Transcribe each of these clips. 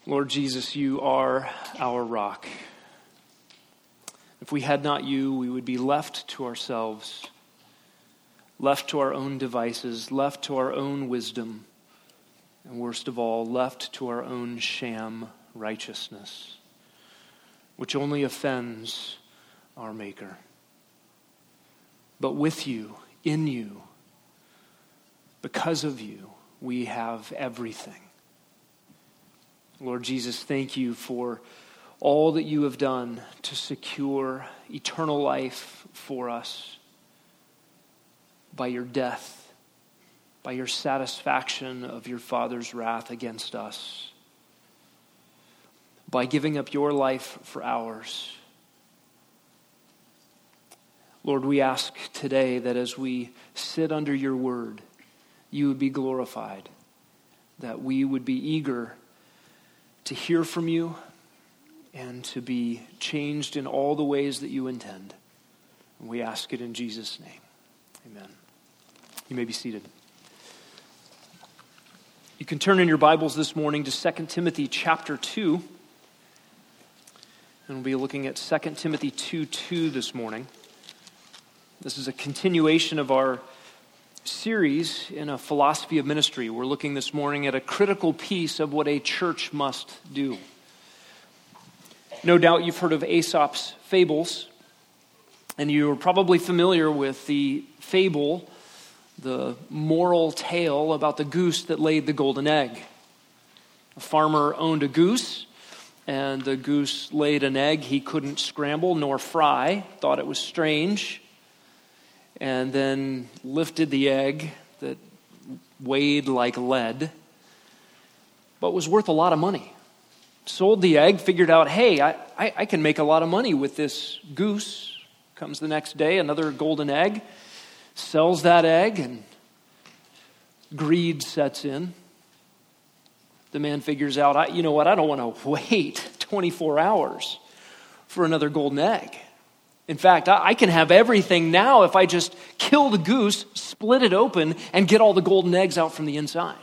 Lord Jesus, you are our rock. If we had not you, we would be left to ourselves, left to our own devices, left to our own wisdom, and worst of all, left to our own sham righteousness, which only offends our Maker. But with you, in you, because of you, we have everything. Lord Jesus, thank you for all that you have done to secure eternal life for us by your death, by your satisfaction of your Father's wrath against us, by giving up your life for ours. Lord, we ask today that as we sit under your word, you would be glorified, that we would be eager to hear from you and to be changed in all the ways that you intend. And we ask it in Jesus' name. Amen. You may be seated. You can turn in your Bibles this morning to 2 Timothy chapter 2. And we'll be looking at 2 Timothy 2:2 this morning. This is a continuation of our series in a philosophy of ministry. We're looking this morning at a critical piece of what a church must do. No doubt you've heard of Aesop's fables, and you're probably familiar with the fable, the moral tale about the goose that laid the golden egg. A farmer owned a goose, and the goose laid an egg he couldn't scramble nor fry, thought it was strange, and then lifted the egg that weighed like lead, but was worth a lot of money. Sold the egg, figured out, hey, I can make a lot of money with this goose. Comes the next day, another golden egg, sells that egg, and greed sets in. The man figures out, you know what, I don't want to wait 24 hours for another golden egg. In fact, I can have everything now if I just kill the goose, split it open, and get all the golden eggs out from the inside.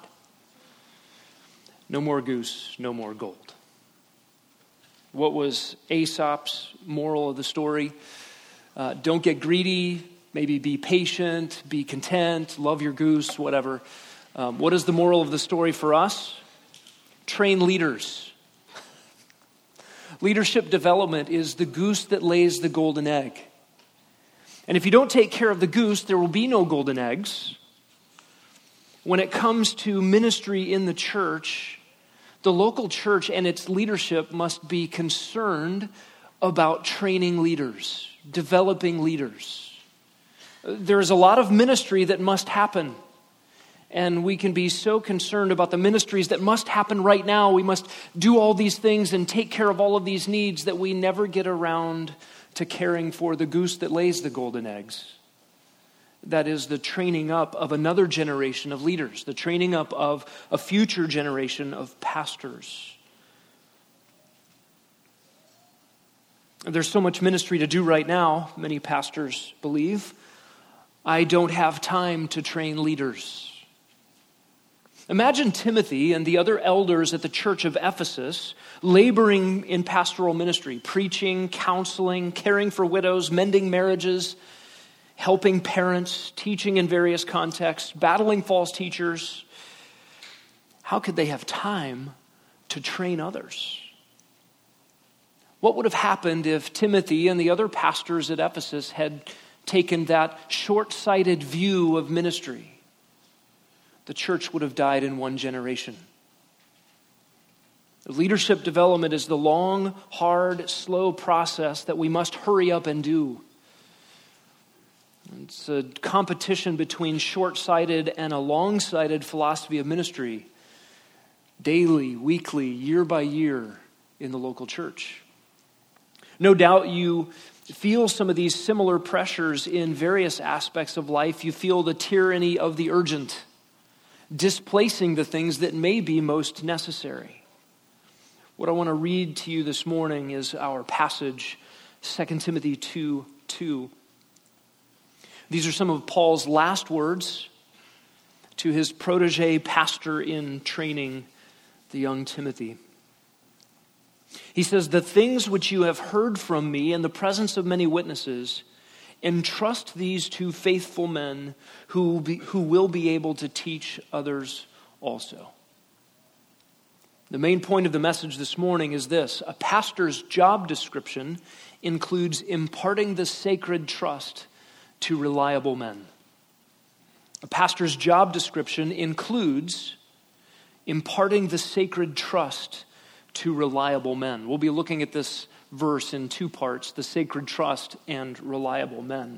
No more goose, no more gold. What was Aesop's moral of the story? Don't get greedy, maybe be patient, be content, love your goose, whatever. What is the moral of the story for us? Train leaders. Leadership development is the goose that lays the golden egg. And if you don't take care of the goose, there will be no golden eggs. When it comes to ministry in the church, the local church and its leadership must be concerned about training leaders, developing leaders. There is a lot of ministry that must happen. And we can be so concerned about the ministries that must happen right now. We must do all these things and take care of all of these needs that we never get around to caring for the goose that lays the golden eggs. That is the training up of another generation of leaders, the training up of a future generation of pastors. There's so much ministry to do right now, many pastors believe. I don't have time to train leaders. Imagine Timothy and the other elders at the church of Ephesus laboring in pastoral ministry, preaching, counseling, caring for widows, mending marriages, helping parents, teaching in various contexts, battling false teachers. How could they have time to train others? What would have happened if Timothy and the other pastors at Ephesus had taken that short-sighted view of ministry? The church would have died in one generation. Leadership development is the long, hard, slow process that we must hurry up and do. It's a competition between short-sighted and a long-sighted philosophy of ministry, daily, weekly, year by year in the local church. No doubt you feel some of these similar pressures in various aspects of life. You feel the tyranny of the urgent, displacing the things that may be most necessary. What I want to read to you this morning is our passage, 2 Timothy 2:2. These are some of Paul's last words to his protege pastor in training, the young Timothy. He says, the things which you have heard from me in the presence of many witnesses, entrust these to faithful men who will be able to teach others also. The main point of the message this morning is this: a pastor's job description includes imparting the sacred trust to reliable men. A pastor's job description includes imparting the sacred trust to reliable men. We'll be looking at this verse in two parts: the sacred trust and reliable men.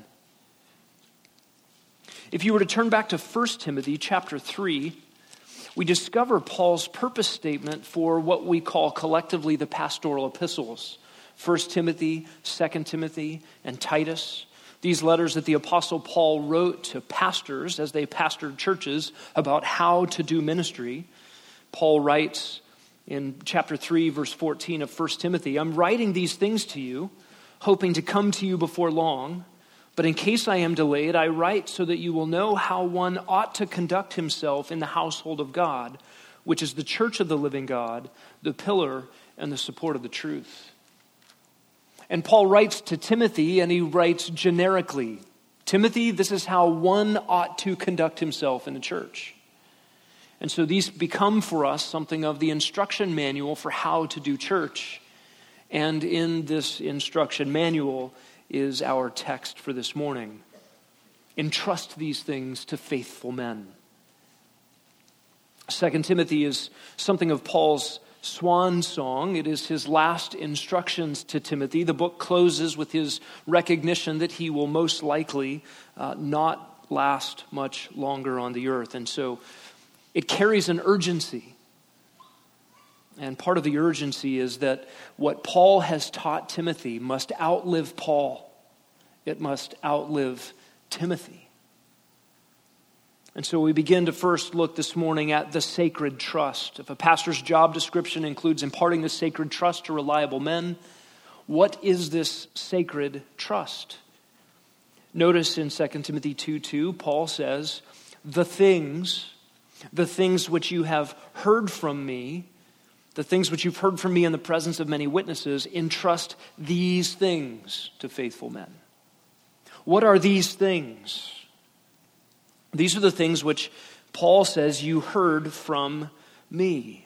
If you were to turn back to 1 Timothy chapter 3, we discover Paul's purpose statement for what we call collectively the pastoral epistles. 1 Timothy, 2 Timothy, and Titus. These letters that the Apostle Paul wrote to pastors as they pastored churches about how to do ministry. Paul writes in chapter 3, verse 14 of 1 Timothy, I'm writing these things to you, hoping to come to you before long. But in case I am delayed, I write so that you will know how one ought to conduct himself in the household of God, which is the church of the living God, the pillar and the support of the truth. And Paul writes to Timothy, and he writes generically, Timothy, this is how one ought to conduct himself in the church. And so these become for us something of the instruction manual for how to do church. And in this instruction manual is our text for this morning. Entrust these things to faithful men. 2 Timothy is something of Paul's swan song. It is his last instructions to Timothy. The book closes with his recognition that he will most likely not last much longer on the earth. And so it carries an urgency. And part of the urgency is that what Paul has taught Timothy must outlive Paul. It must outlive Timothy. And so we begin to first look this morning at the sacred trust. If a pastor's job description includes imparting the sacred trust to reliable men, what is this sacred trust? Notice in 2 Timothy 2:2, Paul says, the things which you have heard from me, the things which you've heard from me in the presence of many witnesses, entrust these things to faithful men. What are these things? These are the things which Paul says you heard from me.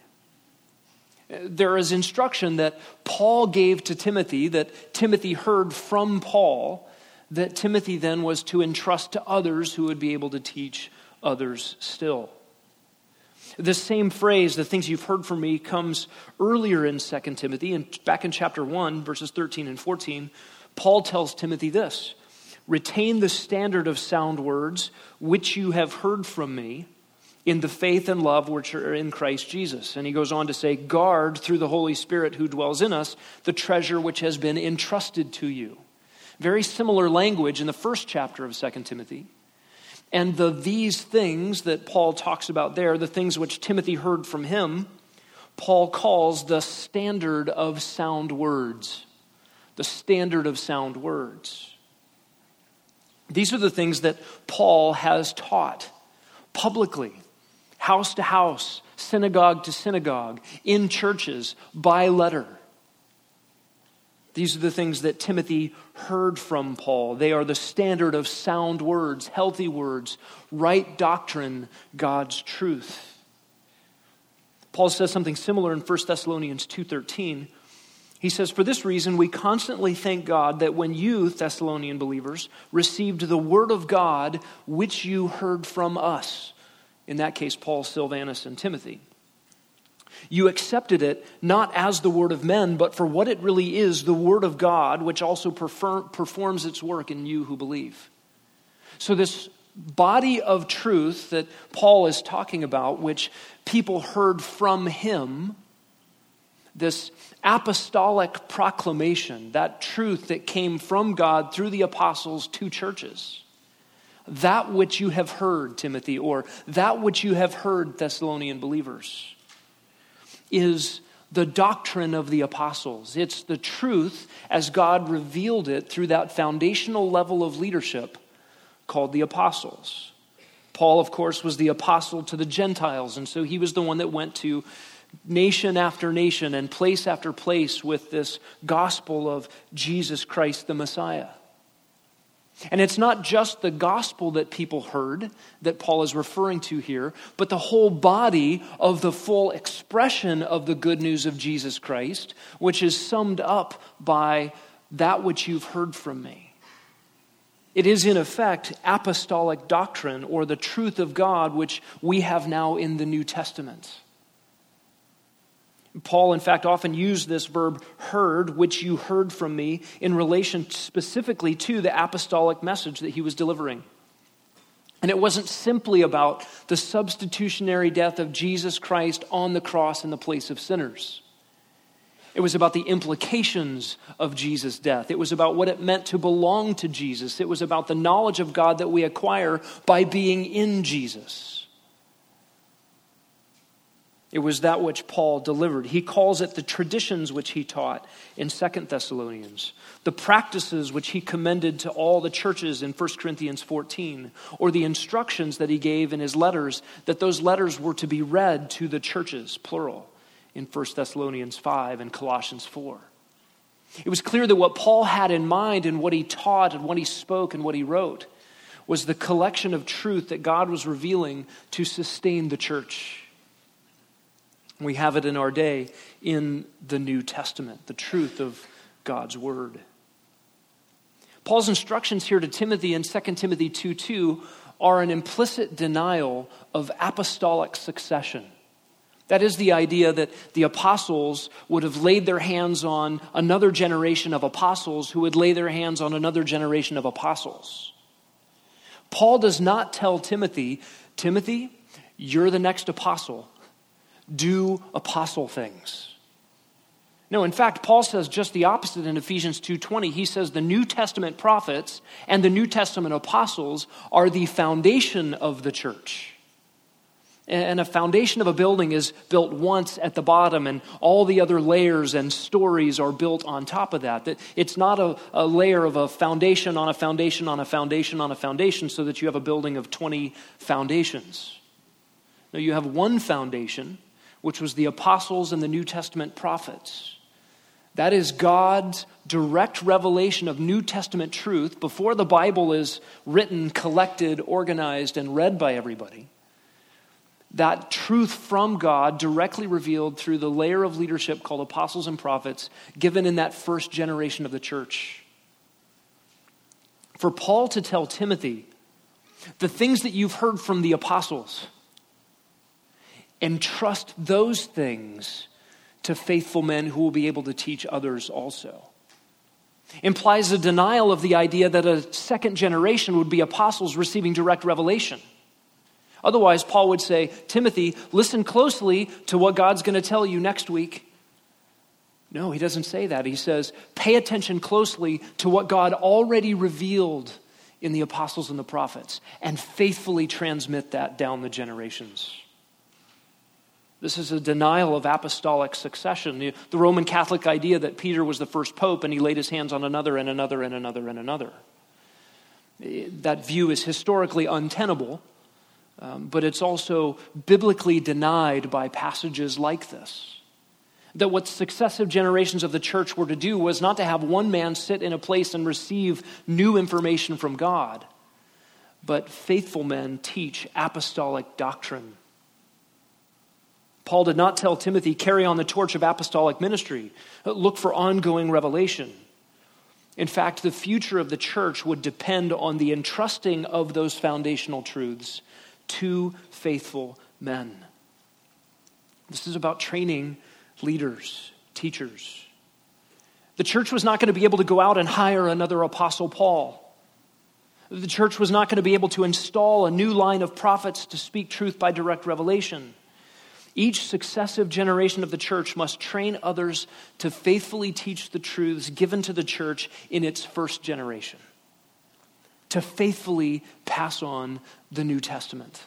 There is instruction that Paul gave to Timothy, that Timothy heard from Paul, that Timothy then was to entrust to others who would be able to teach others still. The same phrase, the things you've heard from me, comes earlier in 2 Timothy. And back in chapter 1, verses 13 and 14, Paul tells Timothy this: retain the standard of sound words which you have heard from me in the faith and love which are in Christ Jesus. And he goes on to say, guard through the Holy Spirit who dwells in us the treasure which has been entrusted to you. Very similar language in the first chapter of 2 Timothy. And these things that Paul talks about there, the things which Timothy heard from him, Paul calls the standard of sound words. The standard of sound words. These are the things that Paul has taught publicly, house to house, synagogue to synagogue, in churches, by letter. These are the things that Timothy heard from Paul. They are the standard of sound words, healthy words, right doctrine, God's truth. Paul says something similar in 1 Thessalonians 2:13. He says, for this reason, we constantly thank God that when you, Thessalonian believers, received the word of God, which you heard from us. In that case, Paul, Silvanus, and Timothy. You accepted it not as the word of men, but for what it really is, the word of God, which also performs its work in you who believe. So this body of truth that Paul is talking about, which people heard from him, this apostolic proclamation, that truth that came from God through the apostles to churches, that which you have heard, Timothy, or that which you have heard, Thessalonian believers, is the doctrine of the apostles. It's the truth as God revealed it through that foundational level of leadership called the apostles. Paul, of course, was the apostle to the Gentiles, and so he was the one that went to nation after nation and place after place with this gospel of Jesus Christ the Messiah. And it's not just the gospel that people heard that Paul is referring to here, but the whole body of the full expression of the good news of Jesus Christ, which is summed up by that which you've heard from me. It is in effect apostolic doctrine, or the truth of God, which we have now in the New Testament. Paul, in fact, often used this verb heard, which you heard from me, in relation specifically to the apostolic message that he was delivering. And it wasn't simply about the substitutionary death of Jesus Christ on the cross in the place of sinners. It was about the implications of Jesus' death. It was about what it meant to belong to Jesus. It was about the knowledge of God that we acquire by being in Jesus. It was that which Paul delivered. He calls it the traditions which he taught in 2 Thessalonians, the practices which he commended to all the churches in 1 Corinthians 14, or the instructions that he gave in his letters, that those letters were to be read to the churches, plural, in 1 Thessalonians 5 and Colossians 4. It was clear that what Paul had in mind and what he taught and what he spoke and what he wrote was the collection of truth that God was revealing to sustain the church. We have it in our day in the New Testament, the truth of God's word. Paul's instructions here to Timothy in 2 Timothy 2:2 are an implicit denial of apostolic succession. That is the idea that the apostles would have laid their hands on another generation of apostles who would lay their hands on another generation of apostles. Paul does not tell Timothy, Timothy, you're the next apostle. Do apostle things. No, in fact, Paul says just the opposite in Ephesians 2:20. He says the New Testament prophets and the New Testament apostles are the foundation of the church. And a foundation of a building is built once at the bottom, and all the other layers and stories are built on top of that. That it's not a layer of a foundation on a foundation on a foundation on a foundation so that you have a building of 20 foundations. No, you have one foundation, which was the apostles and the New Testament prophets. That is God's direct revelation of New Testament truth before the Bible is written, collected, organized, and read by everybody. That truth from God directly revealed through the layer of leadership called apostles and prophets given in that first generation of the church. For Paul to tell Timothy, the things that you've heard from the apostles, entrust those things to faithful men who will be able to teach others also, implies a denial of the idea that a second generation would be apostles receiving direct revelation. Otherwise, Paul would say, Timothy, listen closely to what God's going to tell you next week. No, he doesn't say that. He says, pay attention closely to what God already revealed in the apostles and the prophets and faithfully transmit that down the generations. This is a denial of apostolic succession. The Roman Catholic idea that Peter was the first pope and he laid his hands on another and another and another and another. That view is historically untenable, but it's also biblically denied by passages like this. That what successive generations of the church were to do was not to have one man sit in a place and receive new information from God, but faithful men teach apostolic doctrine. Paul did not tell Timothy, carry on the torch of apostolic ministry. Look for ongoing revelation. In fact, the future of the church would depend on the entrusting of those foundational truths to faithful men. This is about training leaders, teachers. The church was not going to be able to go out and hire another Apostle Paul. The church was not going to be able to install a new line of prophets to speak truth by direct revelation. Each successive generation of the church must train others to faithfully teach the truths given to the church in its first generation, to faithfully pass on the New Testament.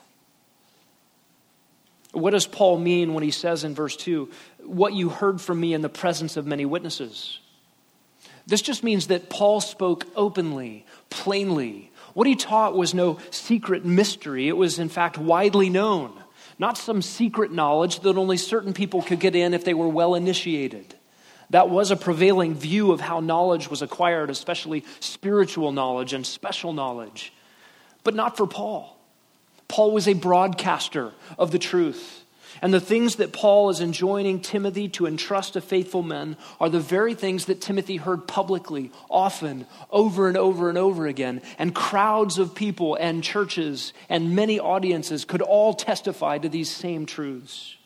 What does Paul mean when he says in verse 2, what you heard from me in the presence of many witnesses? This just means that Paul spoke openly, plainly. What he taught was no secret mystery. It was in fact widely known. not some secret knowledge that only certain people could get in if they were well initiated. That was a prevailing view of how knowledge was acquired, especially spiritual knowledge and special knowledge. But not for Paul. Paul was a broadcaster of the truth. And the things that Paul is enjoining Timothy to entrust to faithful men are the very things that Timothy heard publicly, often, over and over and over again. And crowds of people and churches and many audiences could all testify to these same truths.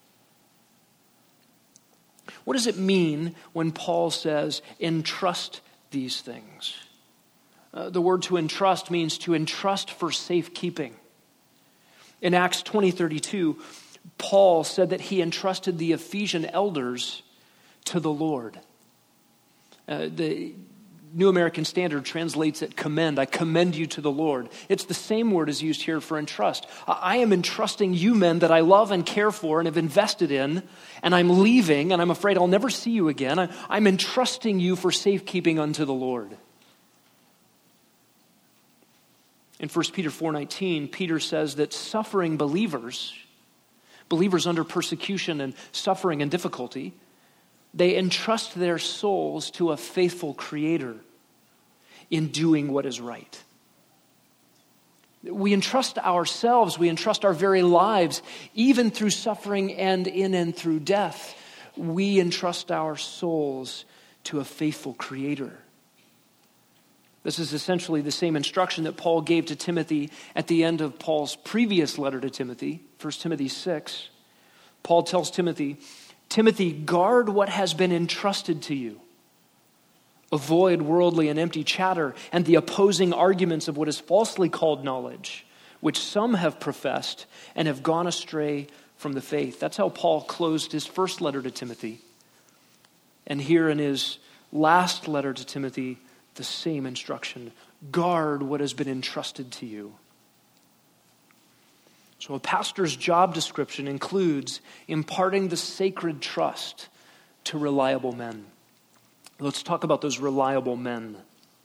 What does it mean when Paul says, entrust these things? The word to entrust means to entrust for safekeeping. In Acts 20:32, Paul said that he entrusted the Ephesian elders to the Lord. The New American Standard translates it commend. I commend you to the Lord. It's the same word as used here for entrust. I am entrusting you men that I love and care for and have invested in, and I'm leaving, and I'm afraid I'll never see you again. I'm entrusting you for safekeeping unto the Lord. In 1 Peter 4:19, Peter says that suffering believers under persecution and suffering and difficulty, they entrust their souls to a faithful Creator in doing what is right. We entrust ourselves, we entrust our very lives, even through suffering and in and through death. We entrust our souls to a faithful Creator. This is essentially the same instruction that Paul gave to Timothy at the end of Paul's previous letter to Timothy, 1 Timothy 6. Paul tells Timothy, Timothy, guard what has been entrusted to you. Avoid worldly and empty chatter and the opposing arguments of what is falsely called knowledge, which some have professed and have gone astray from the faith. That's how Paul closed his first letter to Timothy. And here in his last letter to Timothy, the same instruction. Guard what has been entrusted to you. So a pastor's job description includes imparting the sacred trust to reliable men. Let's talk about those reliable men.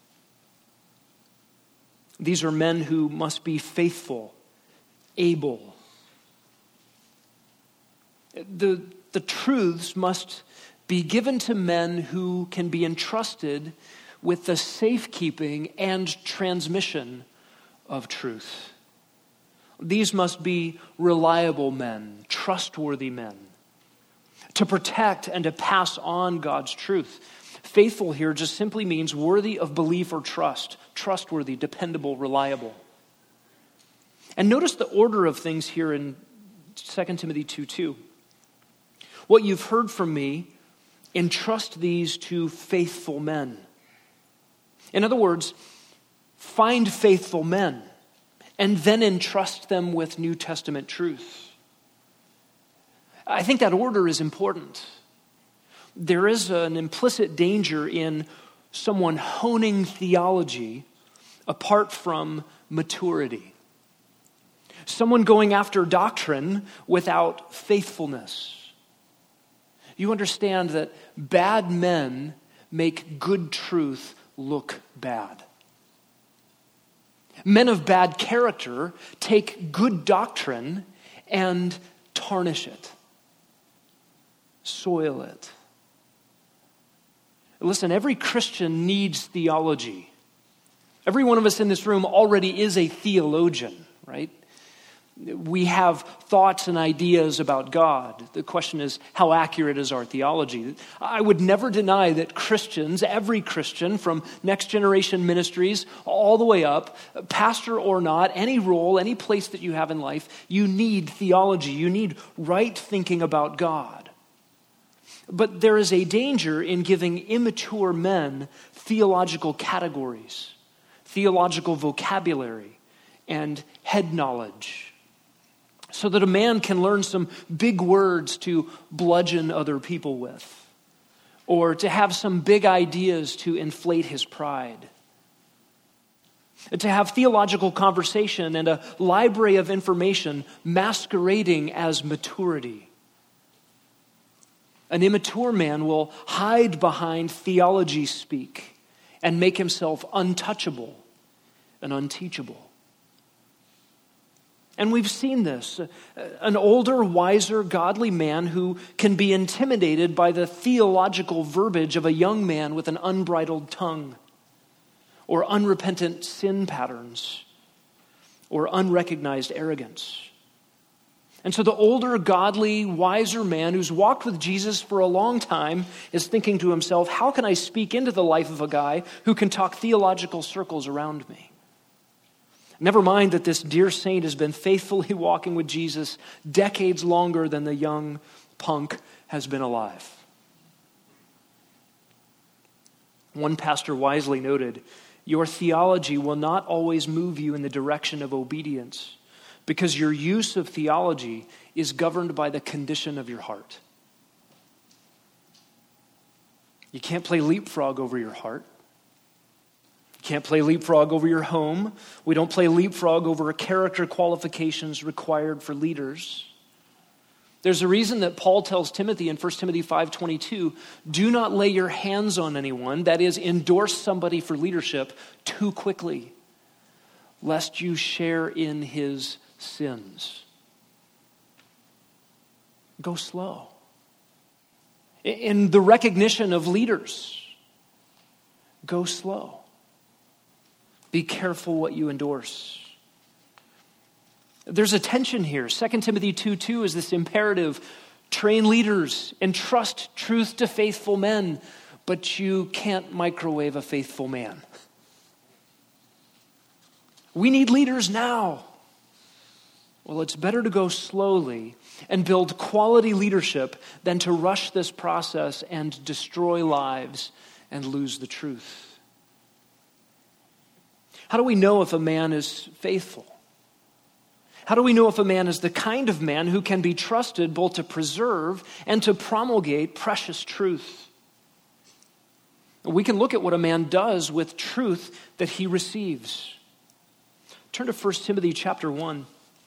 These are men who must be faithful, able. The truths must be given to men who can be entrusted with the safekeeping and transmission of truth. These must be reliable men, trustworthy men, to protect and to pass on God's truth. Faithful here just simply means worthy of belief or trust, trustworthy, dependable, reliable. And notice the order of things here in 2 Timothy 2:2. What you've heard from me, entrust these to faithful men. In other words, find faithful men and then entrust them with New Testament truth. I think that order is important. There is an implicit danger in someone honing theology apart from maturity. Someone going after doctrine without faithfulness. You understand that bad men make good truth look bad. Men of bad character take good doctrine and tarnish it, soil it. Listen, every Christian needs theology. Every one of us in this room already is a theologian, right? We have thoughts and ideas about God. The question is, how accurate is our theology? I would never deny that Christians, every Christian from Next Generation Ministries all the way up, pastor or not, any role, any place that you have in life, you need theology. You need right thinking about God. But there is a danger in giving immature men theological categories, theological vocabulary, and head knowledge, so that a man can learn some big words to bludgeon other people with, or to have some big ideas to inflate his pride, to have theological conversation and a library of information masquerading as maturity. An immature man will hide behind theology speak and make himself untouchable and unteachable. And we've seen this. An older, wiser, godly man who can be intimidated by the theological verbiage of a young man with an unbridled tongue, or unrepentant sin patterns, or unrecognized arrogance. And so the older, godly, wiser man who's walked with Jesus for a long time is thinking to himself, how can I speak into the life of a guy who can talk theological circles around me? Never mind that this dear saint has been faithfully walking with Jesus decades longer than the young punk has been alive. One pastor wisely noted, your theology will not always move you in the direction of obedience because your use of theology is governed by the condition of your heart. You can't play leapfrog over your heart. You can't play leapfrog over your home. We don't play leapfrog over character qualifications required for leaders. There's a reason that Paul tells Timothy in 1 Timothy 5:22, do not lay your hands on anyone, that is, endorse somebody for leadership too quickly, lest you share in his sins. Go slow. In the recognition of leaders, go slow. Be careful what you endorse. There's a tension here. 2 Timothy 2:2 is this imperative. Train leaders, entrust truth to faithful men, but you can't microwave a faithful man. We need leaders now. Well, it's better to go slowly and build quality leadership than to rush this process and destroy lives and lose the truth. How do we know if a man is faithful? How do we know if a man is the kind of man who can be trusted both to preserve and to promulgate precious truth? We can look at what a man does with truth that he receives. Turn to 1 Timothy chapter 1.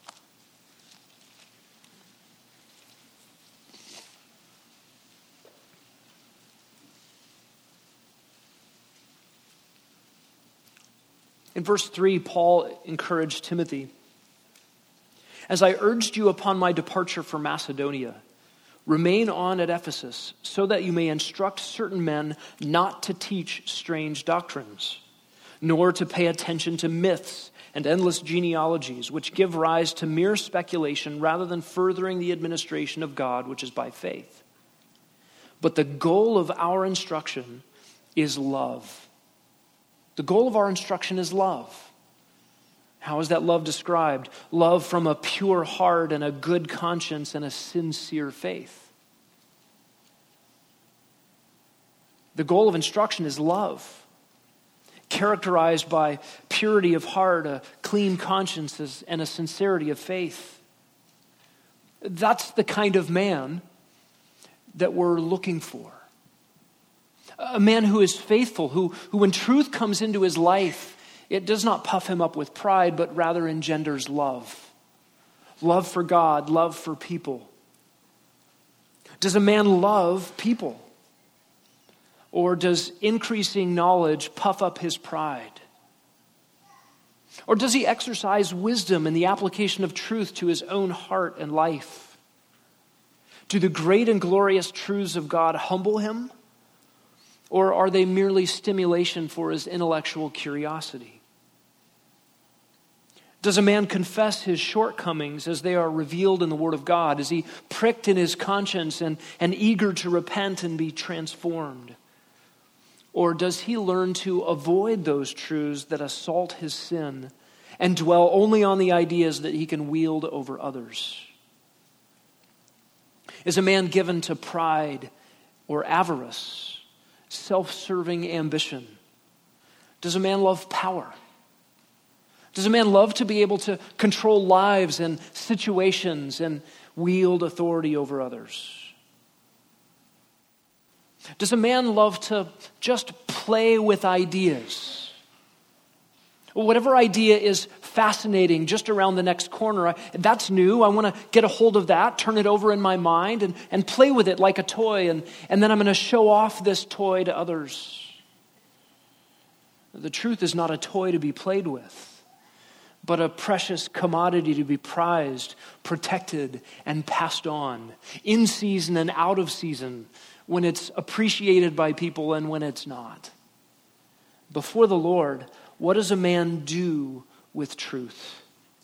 In verse 3, Paul encouraged Timothy, as I urged you upon my departure for Macedonia, remain on at Ephesus so that you may instruct certain men not to teach strange doctrines, nor to pay attention to myths and endless genealogies, which give rise to mere speculation rather than furthering the administration of God, which is by faith. But the goal of our instruction is love. The goal of our instruction is love. How is that love described? Love from a pure heart and a good conscience and a sincere faith. The goal of instruction is love, characterized by purity of heart, a clean conscience, and a sincerity of faith. That's the kind of man that we're looking for. A man who is faithful, who when truth comes into his life, it does not puff him up with pride, but rather engenders love. Love for God, love for people. Does a man love people? Or does increasing knowledge puff up his pride? Or does he exercise wisdom in the application of truth to his own heart and life? Do the great and glorious truths of God humble him? Or are they merely stimulation for his intellectual curiosity? Does a man confess his shortcomings as they are revealed in the Word of God? Is he pricked in his conscience and eager to repent and be transformed? Or does he learn to avoid those truths that assault his sin and dwell only on the ideas that he can wield over others? Is a man given to pride or avarice? Self-serving ambition? Does a man love power? Does a man love to be able to control lives and situations and wield authority over others? Does a man love to just play with ideas? Whatever idea is fascinating just around the next corner, that's new. I want to get a hold of that, turn it over in my mind, and play with it like a toy, and then I'm going to show off this toy to others. The truth is not a toy to be played with, but a precious commodity to be prized, protected, and passed on, in season and out of season, when it's appreciated by people and when it's not. Before the Lord, what does a man do with truth?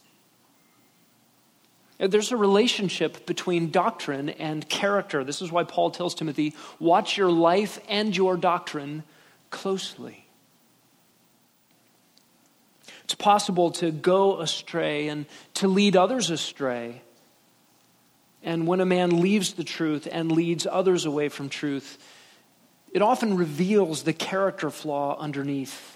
There's a relationship between doctrine and character. This is why Paul tells Timothy, watch your life and your doctrine closely. It's possible to go astray and to lead others astray. And when a man leaves the truth and leads others away from truth, it often reveals the character flaw underneath.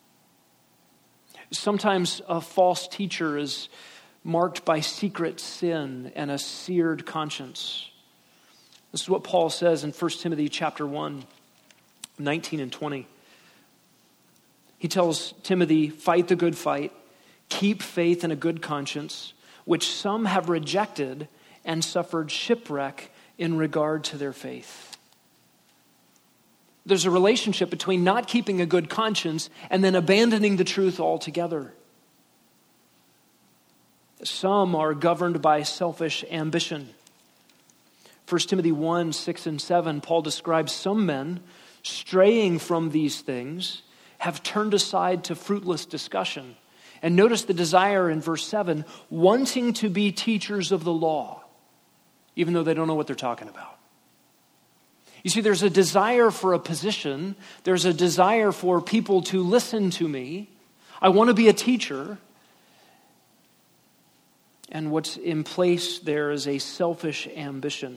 Sometimes a false teacher is marked by secret sin and a seared conscience. This is what Paul says in 1 Timothy chapter 1, 19 and 20. He tells Timothy, fight the good fight, keep faith and a good conscience, which some have rejected and suffered shipwreck in regard to their faith. There's a relationship between not keeping a good conscience and then abandoning the truth altogether. Some are governed by selfish ambition. 1 Timothy 1, 6 and 7, Paul describes some men straying from these things have turned aside to fruitless discussion. And notice the desire in verse 7, wanting to be teachers of the law, even though they don't know what they're talking about. You see, there's a desire for a position. There's a desire for people to listen to me. I want to be a teacher. And what's in place there is a selfish ambition.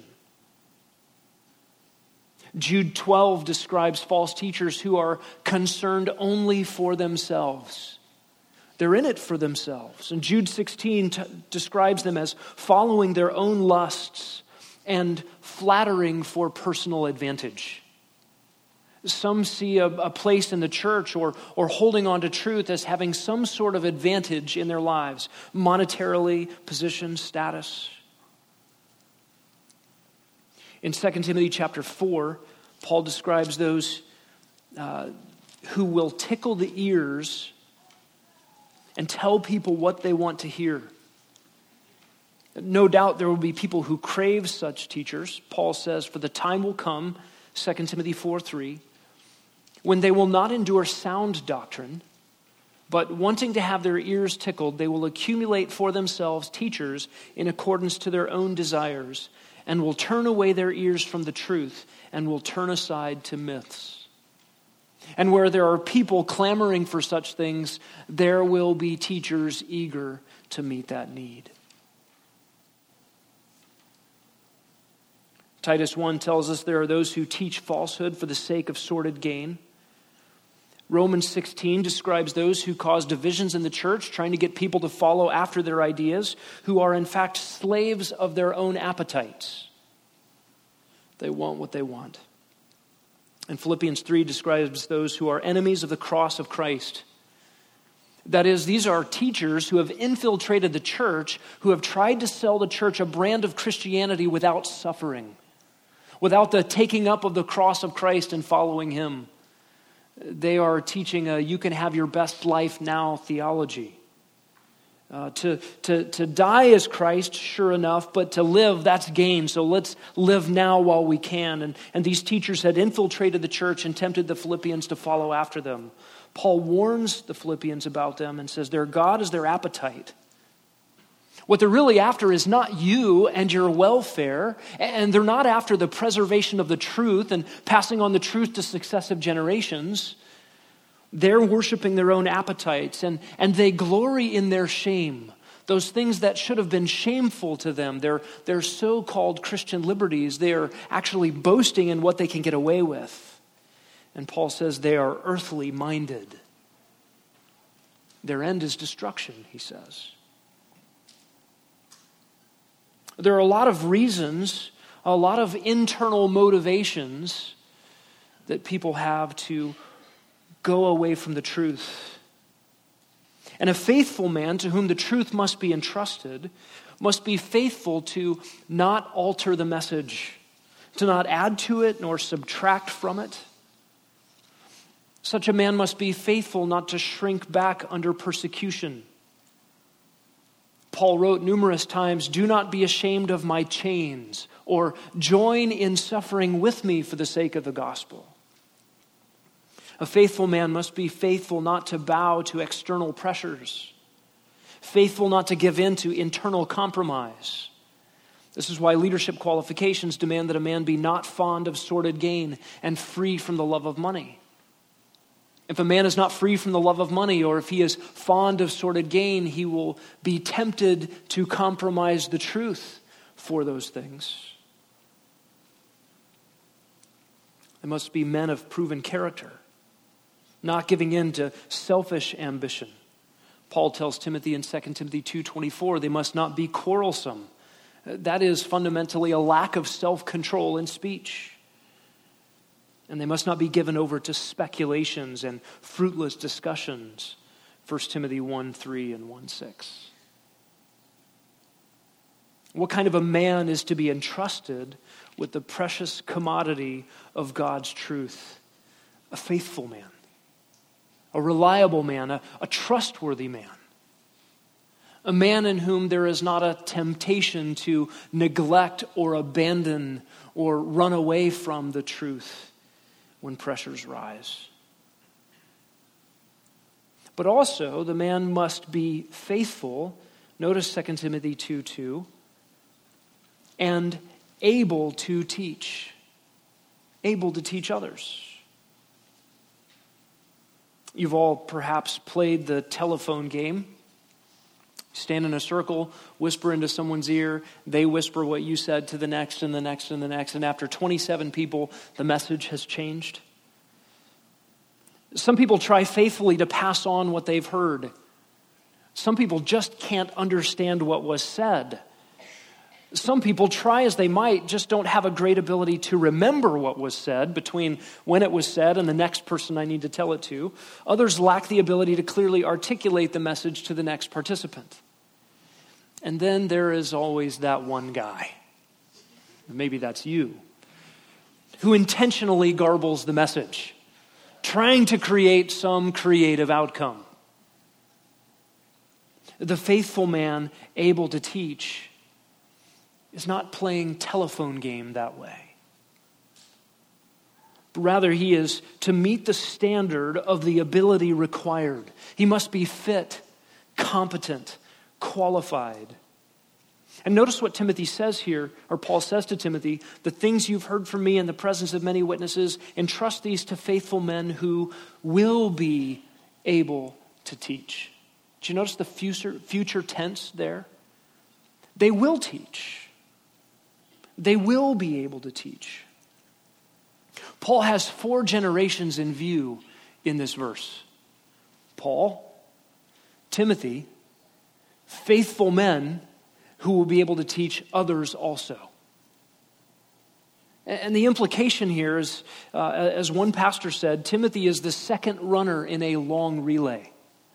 Jude 12 describes false teachers who are concerned only for themselves. They're in it for themselves. And Jude 16 describes them as following their own lusts and flattering for personal advantage. Some see a place in the church or holding on to truth as having some sort of advantage in their lives, monetarily, position, status. In 2 Timothy chapter 4, Paul describes those who will tickle the ears and tell people what they want to hear. No doubt there will be people who crave such teachers. Paul says, for the time will come, 2 Timothy 4:3, when they will not endure sound doctrine, but wanting to have their ears tickled, they will accumulate for themselves teachers in accordance to their own desires, and will turn away their ears from the truth, and will turn aside to myths. And where there are people clamoring for such things, there will be teachers eager to meet that need. Titus 1 tells us there are those who teach falsehood for the sake of sordid gain. Romans 16 describes those who cause divisions in the church, trying to get people to follow after their ideas, who are in fact slaves of their own appetites. They want what they want. And Philippians 3 describes those who are enemies of the cross of Christ. That is, these are teachers who have infiltrated the church, who have tried to sell the church a brand of Christianity without suffering, without the taking up of the cross of Christ and following him. They are teaching a you can have your best life now theology. To die is Christ, sure enough, but to live, that's gain. So let's live now while we can. And these teachers had infiltrated the church and tempted the Philippians to follow after them. Paul warns the Philippians about them and says their God is their appetite. What they're really after is not you and your welfare, and they're not after the preservation of the truth and passing on the truth to successive generations. They're worshiping their own appetites, and they glory in their shame. Those things that should have been shameful to them, their so-called Christian liberties, they are actually boasting in what they can get away with. And Paul says they are earthly minded. Their end is destruction, he says. There are a lot of reasons, a lot of internal motivations that people have to go away from the truth. And a faithful man to whom the truth must be entrusted must be faithful to not alter the message, to not add to it nor subtract from it. Such a man must be faithful not to shrink back under persecution. Paul wrote numerous times, "Do not be ashamed of my chains," or "Join in suffering with me for the sake of the gospel." A faithful man must be faithful not to bow to external pressures, faithful not to give in to internal compromise. This is why leadership qualifications demand that a man be not fond of sordid gain and free from the love of money. If a man is not free from the love of money, or if he is fond of sordid gain, he will be tempted to compromise the truth for those things. They must be men of proven character, not giving in to selfish ambition. Paul tells Timothy in 2 Timothy 2:24, they must not be quarrelsome. That is fundamentally a lack of self-control in speech. And they must not be given over to speculations and fruitless discussions. 1 Timothy 1:3 and 1:6. What kind of a man is to be entrusted with the precious commodity of God's truth? A faithful man, a reliable man, a trustworthy man. A man in whom there is not a temptation to neglect or abandon or run away from the truth when pressures rise. But also, the man must be faithful, notice 2 Timothy 2:2, and able to teach others. You've all perhaps played the telephone game. Stand in a circle, whisper into someone's ear, they whisper what you said to the next and the next and the next, and after 27 people, the message has changed. Some people try faithfully to pass on what they've heard. Some people just can't understand what was said. Some people try as they might, just don't have a great ability to remember what was said between when it was said and the next person I need to tell it to. Others lack the ability to clearly articulate the message to the next participant. And then there is always that one guy, maybe that's you, who intentionally garbles the message, trying to create some creative outcome. The faithful man able to teach is not playing telephone game that way. Rather, he is to meet the standard of the ability required. He must be fit, competent, qualified. And notice what Timothy says here, or Paul says to Timothy, the things you've heard from me in the presence of many witnesses, entrust these to faithful men who will be able to teach. Did you notice the future tense there? They will teach. They will be able to teach. Paul has 4 generations in view in this verse. Paul, Timothy, faithful men who will be able to teach others also. And the implication here is, as one pastor said, Timothy is the second runner in a long relay.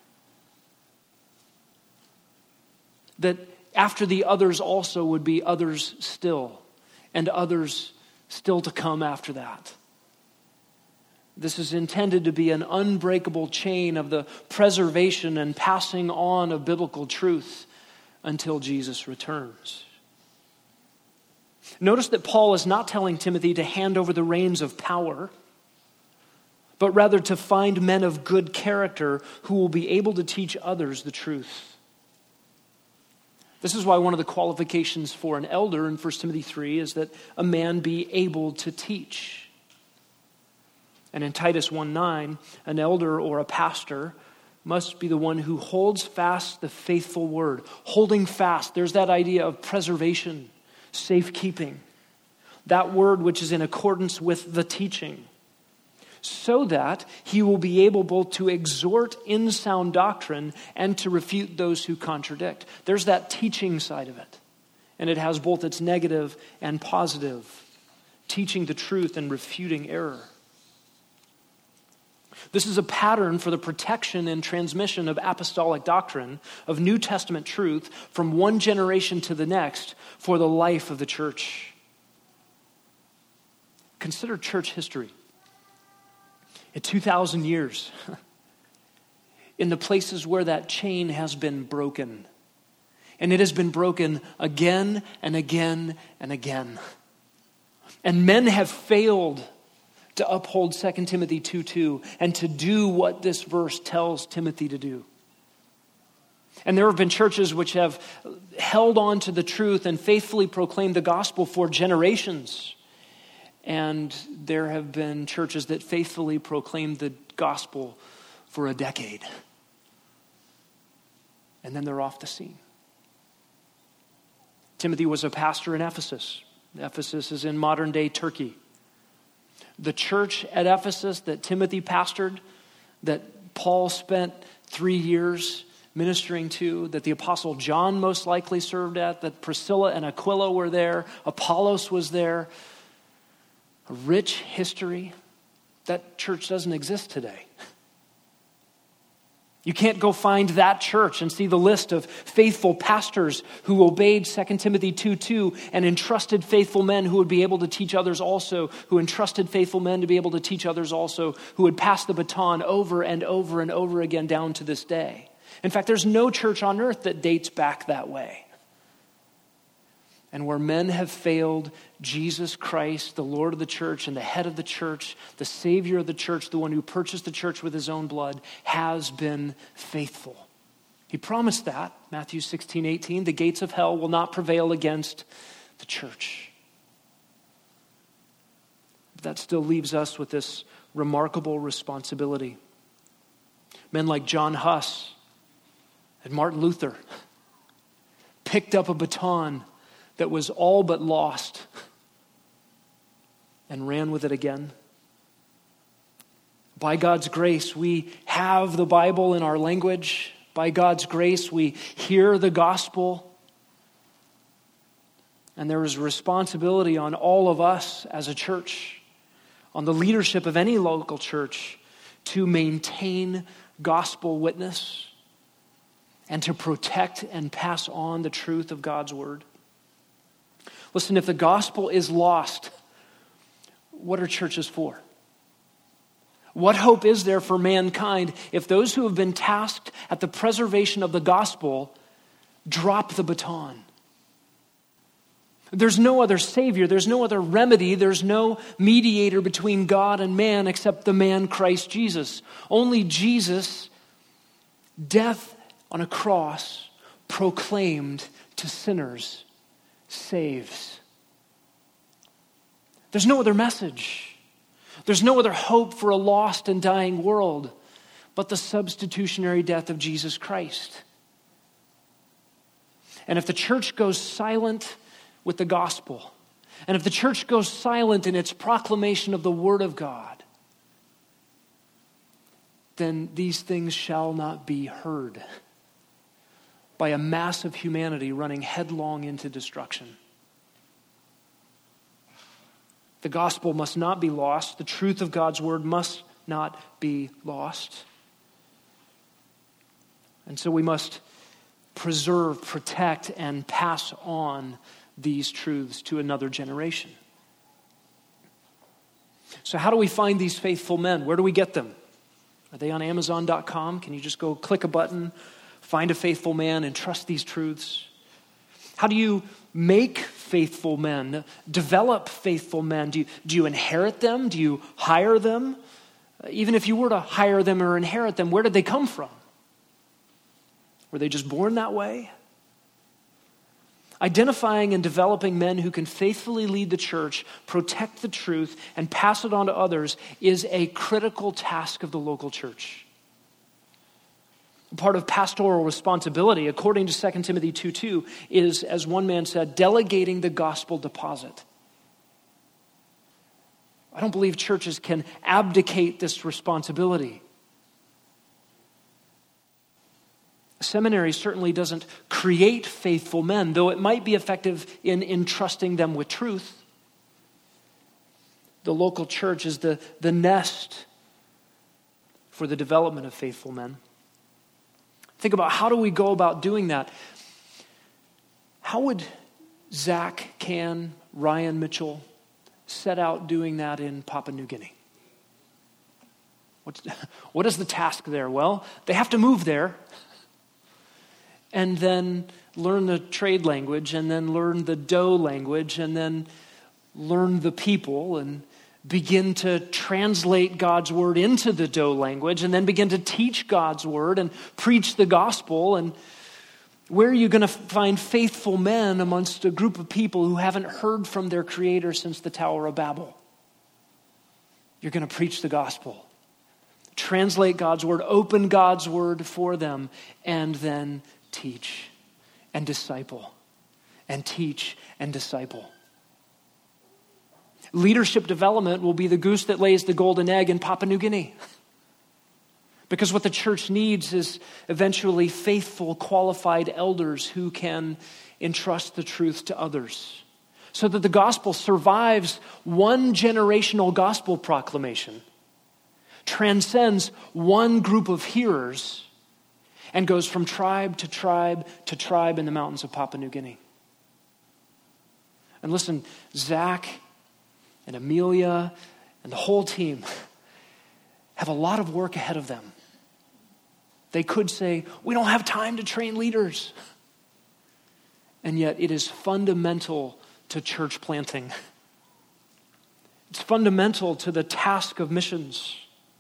That after the others also would be others still, and others still to come after that. This is intended to be an unbreakable chain of the preservation and passing on of biblical truth until Jesus returns. Notice that Paul is not telling Timothy to hand over the reins of power, but rather to find men of good character who will be able to teach others the truth. This is why one of the qualifications for an elder in 1 Timothy 3 is that a man be able to teach. And in Titus 1:9, an elder or a pastor must be the one who holds fast the faithful word. Holding fast, there's that idea of preservation, safekeeping. That word which is in accordance with the teaching, so that he will be able both to exhort in sound doctrine and to refute those who contradict. There's that teaching side of it. And it has both its negative and positive, teaching the truth and refuting error. This is a pattern for the protection and transmission of apostolic doctrine, of New Testament truth, from one generation to the next for the life of the church. Consider church history. In 2,000 years, in the places where that chain has been broken, And it has been broken again and again and again. And men have failed to uphold 2 Timothy 2:2 and to do what this verse tells Timothy to do. And there have been churches which have held on to the truth and faithfully proclaimed the gospel for generations. And there have been churches that faithfully proclaimed the gospel for a decade. And then they're off the scene. Timothy was a pastor in Ephesus. Ephesus is in modern-day Turkey. The church at Ephesus that Timothy pastored, that Paul spent 3 years ministering to, that the Apostle John most likely served at, that Priscilla and Aquila were there, Apollos was there. A rich history. That church doesn't exist today. You can't go find that church and see the list of faithful pastors who obeyed 2 Timothy 2:2 and entrusted faithful men who would be able to teach others also, who entrusted faithful men to be able to teach others also, who would pass the baton over and over and over again down to this day. In fact, there's no church on earth that dates back that way. And where men have failed, Jesus Christ, the Lord of the church and the head of the church, the Savior of the church, the one who purchased the church with his own blood, has been faithful. He promised that, Matthew 16:18, the gates of hell will not prevail against the church. That still leaves us with this remarkable responsibility. Men like John Huss and Martin Luther picked up a baton that was all but lost and ran with it again. By God's grace, we have the Bible in our language. By God's grace, we hear the gospel. And there is responsibility on all of us as a church, on the leadership of any local church, to maintain gospel witness and to protect and pass on the truth of God's word. Listen, if the gospel is lost, what are churches for? What hope is there for mankind if those who have been tasked at the preservation of the gospel drop the baton? There's no other Savior, there's no other remedy, there's no mediator between God and man except the man Christ Jesus. Only Jesus, death on a cross, proclaimed to sinners, saves. There's no other message. There's no other hope for a lost and dying world but the substitutionary death of Jesus Christ. And if the church goes silent with the gospel, and if the church goes silent in its proclamation of the word of God, then these things shall not be heard by a mass of humanity running headlong into destruction. The gospel must not be lost. The truth of God's word must not be lost. And so we must preserve, protect, and pass on these truths to another generation. So how do we find these faithful men? Where do we get them? Are they on Amazon.com? Can you just go click a button, find a faithful man, and trust these truths? How do you make faithful men, develop faithful men? Do you inherit them? Do you hire them? Even if you were to hire them or inherit them, where did they come from? Were they just born that way? Identifying and developing men who can faithfully lead the church, protect the truth, and pass it on to others is a critical task of the local church. Part of pastoral responsibility, according to 2 Timothy 2:2, is, as one man said, delegating the gospel deposit. I don't believe churches can abdicate this responsibility. A seminary certainly doesn't create faithful men, though it might be effective in entrusting them with truth. The local church is the nest for the development of faithful men. Think about, how do we go about doing that? How would Zach Can, Ryan Mitchell set out doing that in Papua New Guinea? What is the task there? Well, they have to move there. and then learn the trade language, and then learn the dough language, and then learn the people, and begin to translate God's word into the dough language, and then begin to teach God's word and preach the gospel. And where are you going to find faithful men amongst a group of people who haven't heard from their Creator since the Tower of Babel? You're going to preach the gospel, translate God's word, open God's word for them, and then teach and disciple, and teach and disciple. Leadership development will be the goose that lays the golden egg in Papua New Guinea. Because what the church needs is eventually faithful, qualified elders who can entrust the truth to others, so that the gospel survives one generational gospel proclamation, transcends one group of hearers, and goes from tribe to tribe to tribe in the mountains of Papua New Guinea. And listen, Zach and Amelia and the whole team have a lot of work ahead of them. They could say, we don't have time to train leaders. And yet it is fundamental to church planting. It's fundamental to the task of missions.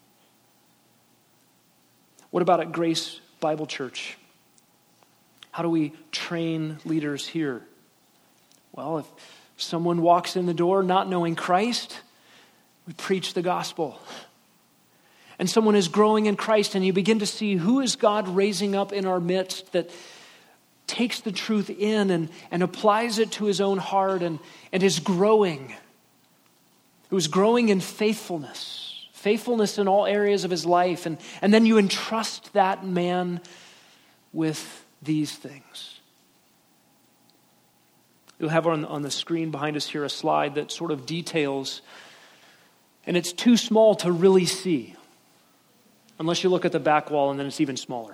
What about at Grace Bible Church? How do we train leaders here? Well, if someone walks in the door not knowing Christ, we preach the gospel. And someone is growing in Christ, and you begin to see who is God raising up in our midst that takes the truth in and applies it to his own heart and is growing. Who's growing in faithfulness in all areas of his life. And then you entrust that man with these things. You'll have on the screen behind us here a slide that sort of details, and it's too small to really see, unless you look at the back wall, and then it's even smaller.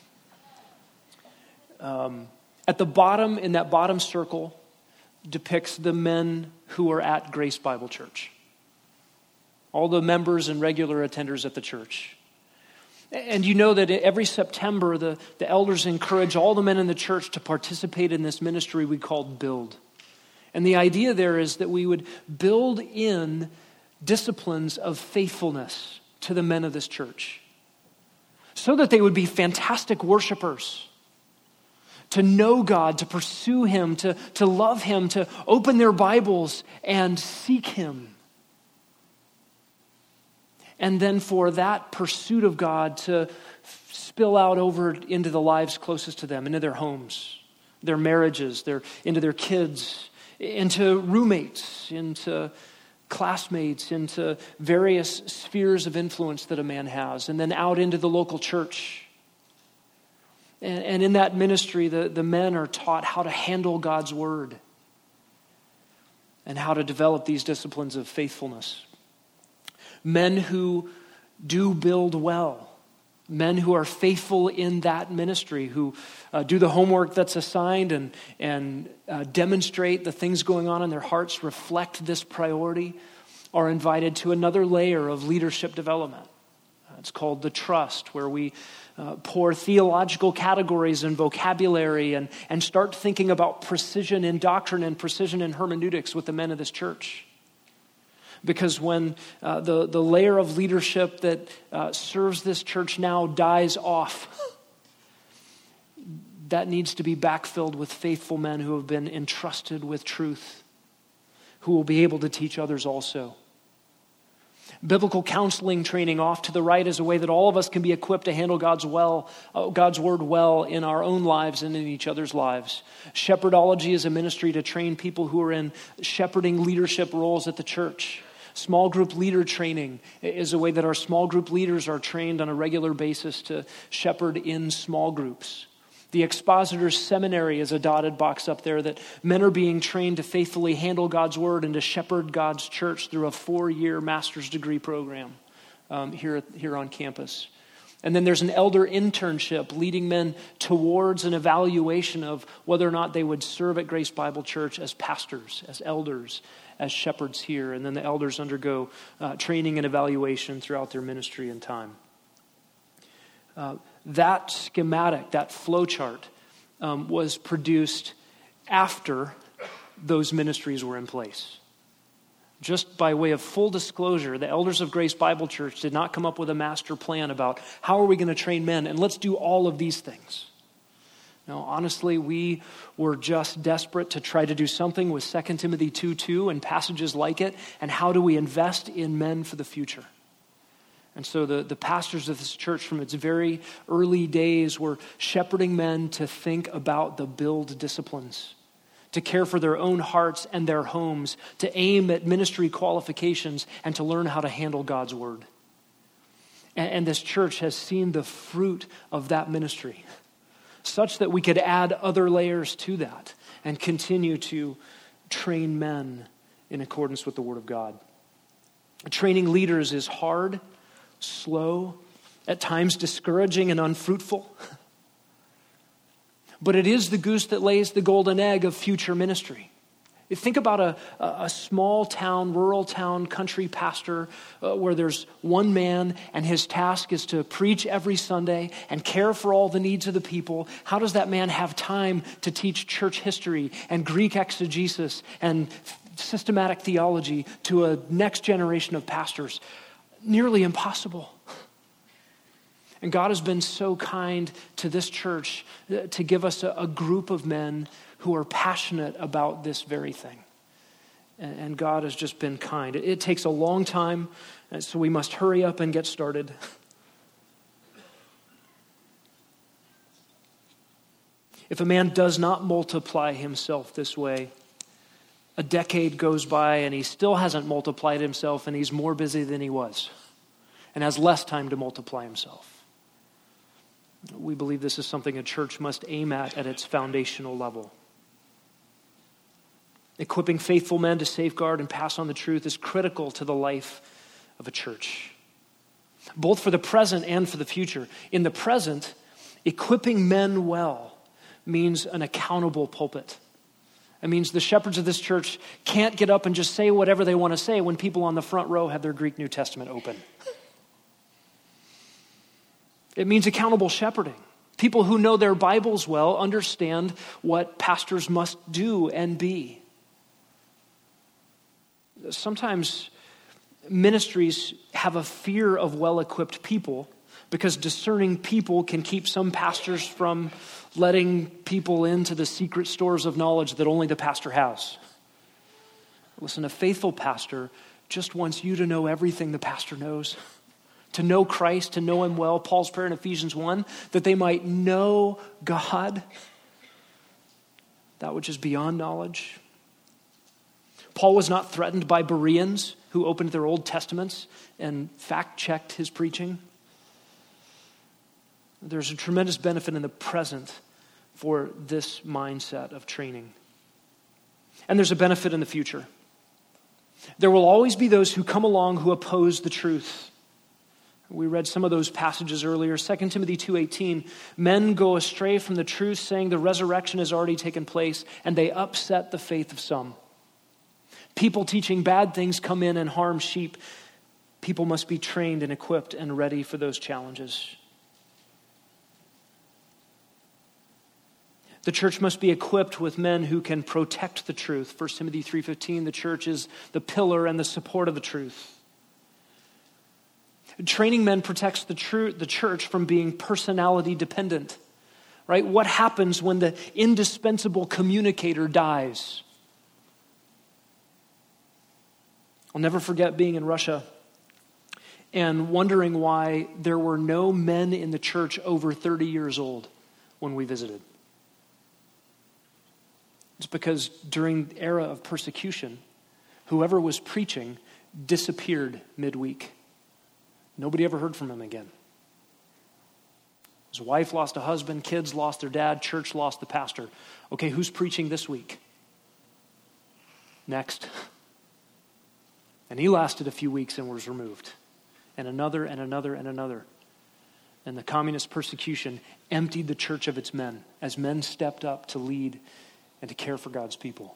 At the bottom, in that bottom circle, depicts the men who are at Grace Bible Church. All the members and regular attenders at the church. And you know that every September, the elders encourage all the men in the church to participate in this ministry we call Build. And the idea there is that we would build in disciplines of faithfulness to the men of this church, so that they would be fantastic worshipers, to know God, to pursue him, to love him, to open their Bibles and seek him. And then for that pursuit of God to spill out over into the lives closest to them, into their homes, their marriages, into their kids, into roommates, into classmates, into various spheres of influence that a man has, and then out into the local church. And in that ministry, the men are taught how to handle God's word and how to develop these disciplines of faithfulness. Men who do build well, men who are faithful in that ministry, who do the homework that's assigned and demonstrate the things going on in their hearts, reflect this priority, are invited to another layer of leadership development. It's called the trust, where we pour theological categories and vocabulary and start thinking about precision in doctrine and precision in hermeneutics with the men of this church. Because when the layer of leadership that serves this church now dies off, that needs to be backfilled with faithful men who have been entrusted with truth, who will be able to teach others also. Biblical counseling training off to the right is a way that all of us can be equipped to handle God's word well in our own lives and in each other's lives. Shepherdology is a ministry to train people who are in shepherding leadership roles at the church. Small group leader training is a way that our small group leaders are trained on a regular basis to shepherd in small groups. The Expositor's Seminary is a dotted box up there that men are being trained to faithfully handle God's word and to shepherd God's church through a 4-year master's degree program here on campus. And then there's an elder internship leading men towards an evaluation of whether or not they would serve at Grace Bible Church as pastors, as elders, as shepherds here. And then the elders undergo training and evaluation throughout their ministry and time. That schematic, that flow chart, was produced after those ministries were in place. Just by way of full disclosure, the elders of Grace Bible Church did not come up with a master plan about how are we going to train men, and let's do all of these things. No, honestly, we were just desperate to try to do something with 2 Timothy 2:2 and passages like it, and how do we invest in men for the future? And so the pastors of this church from its very early days were shepherding men to think about the build disciplines, to care for their own hearts and their homes, to aim at ministry qualifications, and to learn how to handle God's word. And this church has seen the fruit of that ministry, such that we could add other layers to that and continue to train men in accordance with the Word of God. Training leaders is hard, slow, at times discouraging and unfruitful. But it is the goose that lays the golden egg of future ministry. You think about a small town, rural town, country pastor where there's one man and his task is to preach every Sunday and care for all the needs of the people. How does that man have time to teach church history and Greek exegesis and systematic theology to a next generation of pastors? Nearly impossible. And God has been so kind to this church to give us a group of men who are passionate about this very thing. And God has just been kind. It takes a long time, so we must hurry up and get started. If a man does not multiply himself this way, a decade goes by and he still hasn't multiplied himself, and he's more busy than he was and has less time to multiply himself. We believe this is something a church must aim at its foundational level. Equipping faithful men to safeguard and pass on the truth is critical to the life of a church, both for the present and for the future. In the present, equipping men well means an accountable pulpit. It means the shepherds of this church can't get up and just say whatever they want to say when people on the front row have their Greek New Testament open. It means accountable shepherding. People who know their Bibles well understand what pastors must do and be. Sometimes ministries have a fear of well-equipped people because discerning people can keep some pastors from letting people into the secret stores of knowledge that only the pastor has. Listen, a faithful pastor just wants you to know everything the pastor knows. To know Christ, to know him well. Paul's prayer in Ephesians 1, that they might know God, that which is beyond knowledge. Paul was not threatened by Bereans who opened their Old Testaments and fact-checked his preaching. There's a tremendous benefit in the present for this mindset of training. And there's a benefit in the future. There will always be those who come along who oppose the truth. We read some of those passages earlier. 2 Timothy 2:18, men go astray from the truth, saying the resurrection has already taken place, and they upset the faith of some. People teaching bad things come in and harm sheep. People must be trained and equipped and ready for those challenges. The church must be equipped with men who can protect the truth. 1 Timothy 3:15, the church is the pillar and the support of the truth. Training men protects the church from being personality dependent, right? What happens when the indispensable communicator dies? I'll never forget being in Russia and wondering why there were no men in the church over 30 years old when we visited. It's because during the era of persecution, whoever was preaching disappeared midweek. Nobody ever heard from him again. His wife lost a husband, kids lost their dad, church lost the pastor. Okay, who's preaching this week? Next. And he lasted a few weeks and was removed. And another and another and another. And the communist persecution emptied the church of its men as men stepped up to lead and to care for God's people.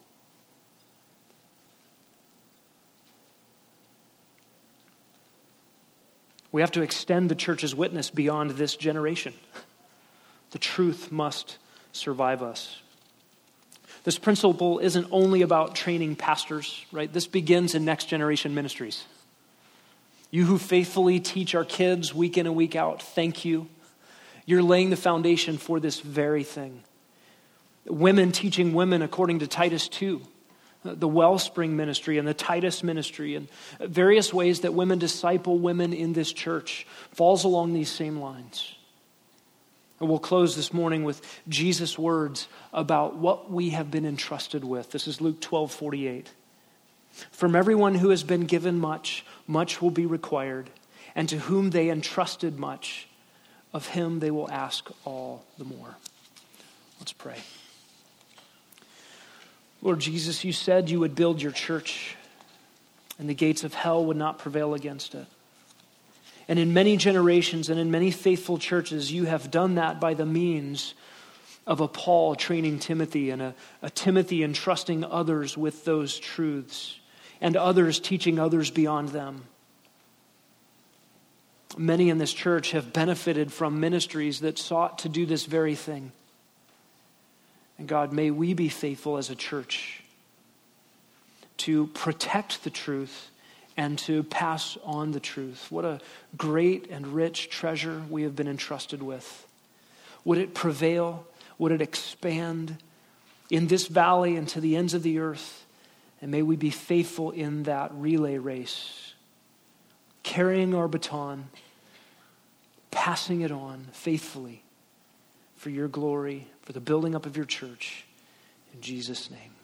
We have to extend the church's witness beyond this generation. The truth must survive us. This principle isn't only about training pastors, right? This begins in Next Generation Ministries. You who faithfully teach our kids week in and week out, thank you. You're laying the foundation for this very thing. Women teaching women according to Titus 2, the Wellspring ministry and the Titus ministry, and various ways that women disciple women in this church falls along these same lines. And we'll close this morning with Jesus' words about what we have been entrusted with. This is Luke 12:48. From everyone who has been given much, much will be required, and to whom they entrusted much, of him they will ask all the more. Let's pray. Lord Jesus, you said you would build your church, and the gates of hell would not prevail against it. And in many generations and in many faithful churches, you have done that by the means of a Paul training Timothy and a Timothy entrusting others with those truths and others teaching others beyond them. Many in this church have benefited from ministries that sought to do this very thing. And God, may we be faithful as a church to protect the truth and to pass on the truth. What a great and rich treasure we have been entrusted with. Would it prevail? Would it expand in this valley and to the ends of the earth? And may we be faithful in that relay race, carrying our baton, passing it on faithfully for your glory, for the building up of your church. In Jesus' name.